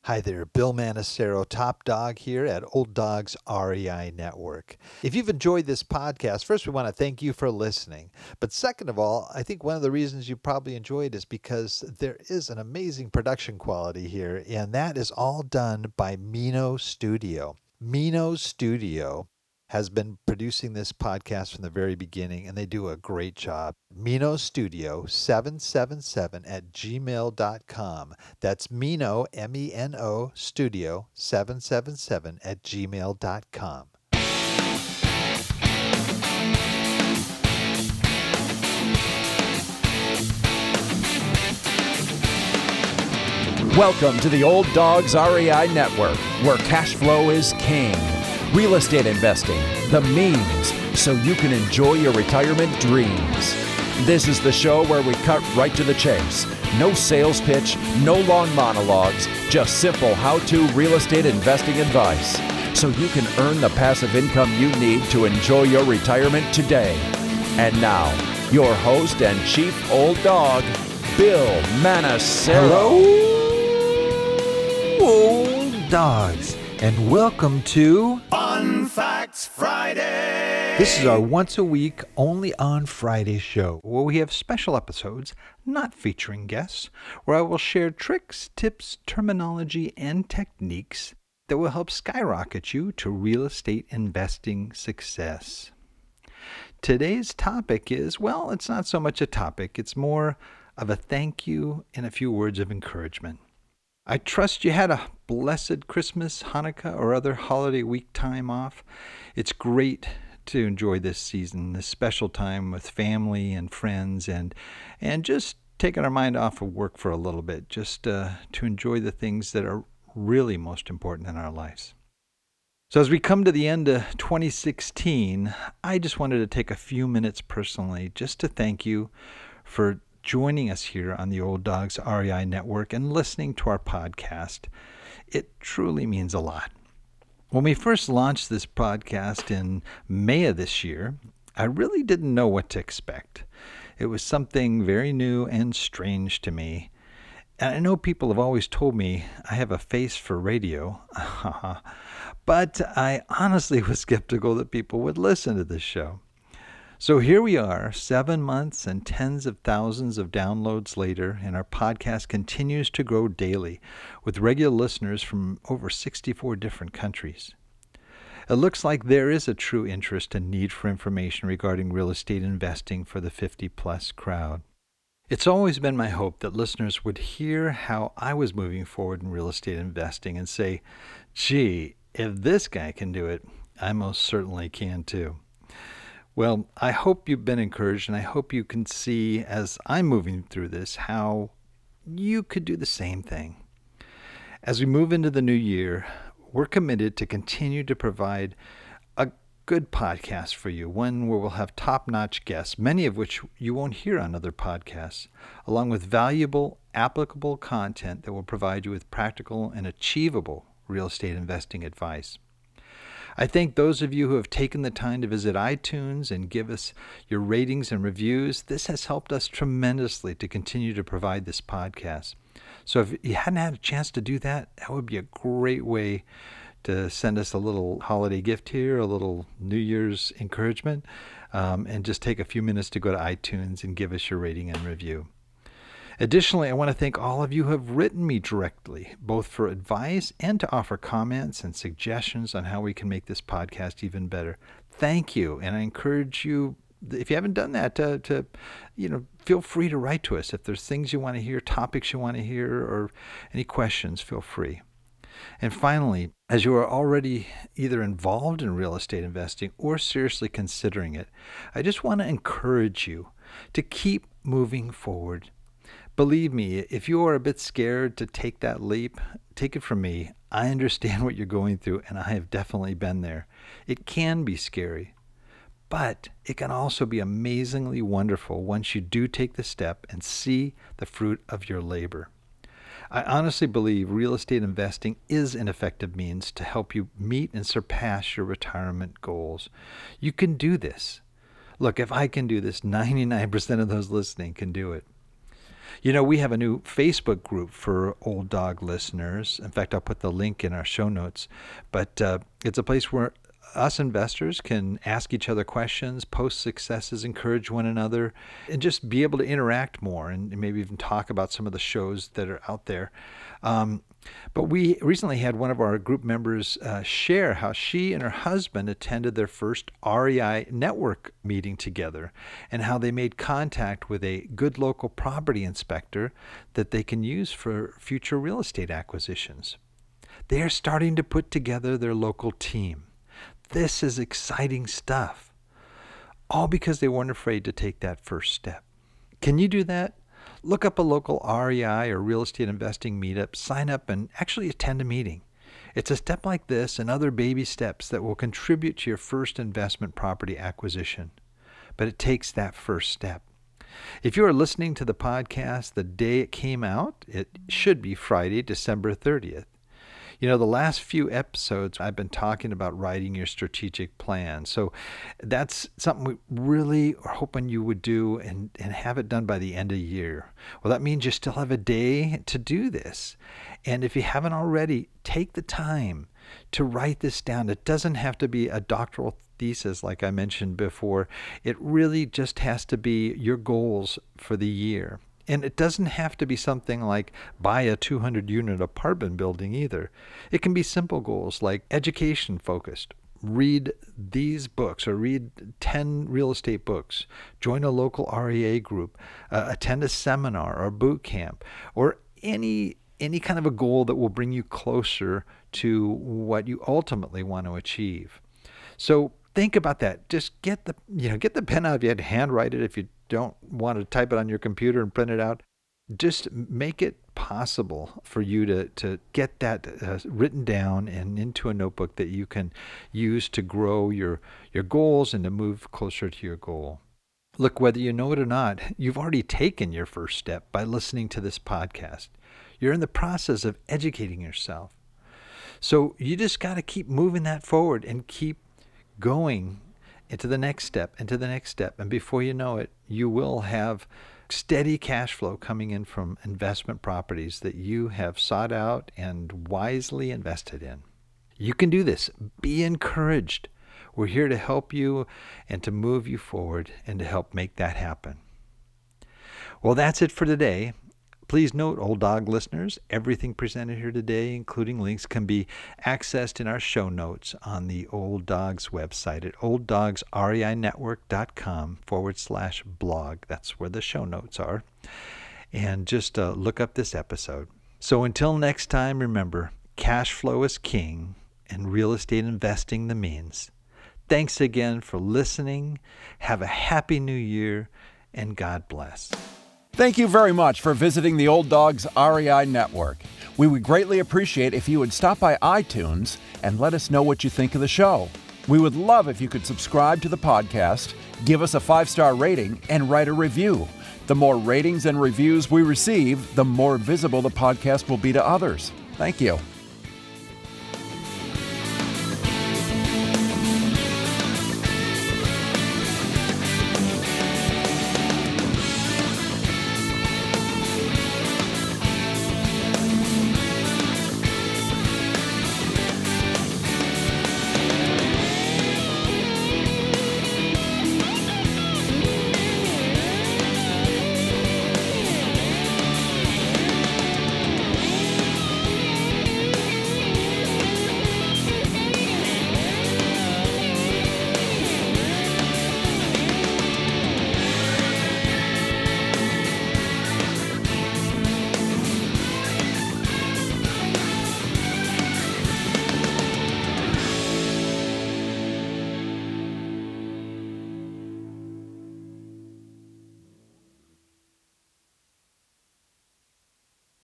Hi there, Bill Manacero, Top Dog here at Old Dogs REI Network. If you've enjoyed this podcast, first we want to thank you for listening. But second of all, I think one of the reasons you probably enjoyed is because there is an amazing production quality here, and that is all done by Mino Studio. Mino Studio has been producing this podcast from the very beginning, and they do a great job. Mino Studio 777 at gmail.com. That's Mino, Meno, Studio 777 at gmail.com. Welcome to the Old Dogs REI Network, where cash flow is king. Real estate investing, the means, so you can enjoy your retirement dreams. This is the show where we cut right to the chase. No sales pitch, no long monologues, just simple how-to real estate investing advice, so you can earn the passive income you need to enjoy your retirement today. And now, your host and chief old dog, Bill Manacero. Hello, Old Dogs, and welcome to Fun Facts Friday! This is our once a week, only on Friday show, where we have special episodes, not featuring guests, where I will share tricks, tips, terminology, and techniques that will help skyrocket you to real estate investing success. Today's topic is, well, it's not so much a topic, it's more of a thank you and a few words of encouragement. I trust you had a blessed Christmas, Hanukkah, or other holiday week time off. It's great to enjoy this season, this special time with family and friends, and just taking our mind off of work for a little bit, just to enjoy the things that are really most important in our lives. So as we come to the end of 2016, I just wanted to take a few minutes personally just to thank you for joining us here on the Old Dogs REI Network and listening to our podcast. It truly means a lot. When we first launched this podcast in May of this year, I really didn't know what to expect. It was something very new and strange to me. And I know people have always told me I have a face for radio, but I honestly was skeptical that people would listen to this show. So here we are, 7 months and tens of thousands of downloads later, and our podcast continues to grow daily with regular listeners from over 64 different countries. It looks like there is a true interest and need for information regarding real estate investing for the 50-plus crowd. It's always been my hope that listeners would hear how I was moving forward in real estate investing and say, gee, if this guy can do it, I most certainly can too. Well, I hope you've been encouraged, and I hope you can see, as I'm moving through this, how you could do the same thing. As we move into the new year, we're committed to continue to provide a good podcast for you, one where we'll have top-notch guests, many of which you won't hear on other podcasts, along with valuable, applicable content that will provide you with practical and achievable real estate investing advice. I thank those of you who have taken the time to visit iTunes and give us your ratings and reviews. This has helped us tremendously to continue to provide this podcast. So if you hadn't had a chance to do that, that would be a great way to send us a little holiday gift here, a little New Year's encouragement, and just take a few minutes to go to iTunes and give us your rating and review. Additionally, I want to thank all of you who have written me directly, both for advice and to offer comments and suggestions on how we can make this podcast even better. Thank you, and I encourage you, if you haven't done that, to feel free to write to us. If there's things you want to hear, topics you want to hear, or any questions, feel free. And finally, as you are already either involved in real estate investing or seriously considering it, I just want to encourage you to keep moving forward. Believe me, if you are a bit scared to take that leap, take it from me. I understand what you're going through, and I have definitely been there. It can be scary, but it can also be amazingly wonderful once you do take the step and see the fruit of your labor. I honestly believe real estate investing is an effective means to help you meet and surpass your retirement goals. You can do this. Look, if I can do this, 99% of those listening can do it. You know, we have a new Facebook group for Old Dog listeners. In fact, I'll put the link in our show notes. But it's a place where us investors can ask each other questions, post successes, encourage one another, and just be able to interact more and maybe even talk about some of the shows that are out there. But we recently had one of our group members share how she and her husband attended their first REI network meeting together and how they made contact with a good local property inspector that they can use for future real estate acquisitions. They are starting to put together their local team. This is exciting stuff, all because they weren't afraid to take that first step. Can you do that? Look up a local REI or real estate investing meetup, sign up, and actually attend a meeting. It's a step like this and other baby steps that will contribute to your first investment property acquisition. But it takes that first step. If you are listening to the podcast the day it came out, it should be Friday, December 30th. You know, the last few episodes, I've been talking about writing your strategic plan. So that's something we really are hoping you would do and have it done by the end of the year. Well, that means you still have a day to do this. And if you haven't already, take the time to write this down. It doesn't have to be a doctoral thesis like I mentioned before. It really just has to be your goals for the year. And it doesn't have to be something like buy a 200-unit apartment building either. It can be simple goals like education focused. Read these books or read 10 real estate books. Join a local REA group. Attend a seminar or boot camp or any kind of a goal that will bring you closer to what you ultimately want to achieve. So think about that. Just get the pen out if you had to handwrite it if you don't want to type it on your computer and print it out. Just make it possible for you to get that written down and into a notebook that you can use to grow your goals and to move closer to your goal. Look, whether you know it or not, you've already taken your first step by listening to this podcast. You're in the process of educating yourself. So you just got to keep moving that forward and keep going into the next step, and before you know it, you will have steady cash flow coming in from investment properties that you have sought out and wisely invested in. You can do this. Be encouraged. We're here to help you and to move you forward and to help make that happen. Well, that's it for today. Please note, Old Dog listeners, everything presented here today, including links, can be accessed in our show notes on the Old Dogs website at olddogsreinetwork.com/blog. That's where the show notes are. And just look up this episode. So until next time, remember, cash flow is king and real estate investing the means. Thanks again for listening. Have a happy new year and God bless. Thank you very much for visiting the Old Dogs REI Network. We would greatly appreciate if you would stop by iTunes and let us know what you think of the show. We would love if you could subscribe to the podcast, give us a 5-star rating, and write a review. The more ratings and reviews we receive, the more visible the podcast will be to others. Thank you.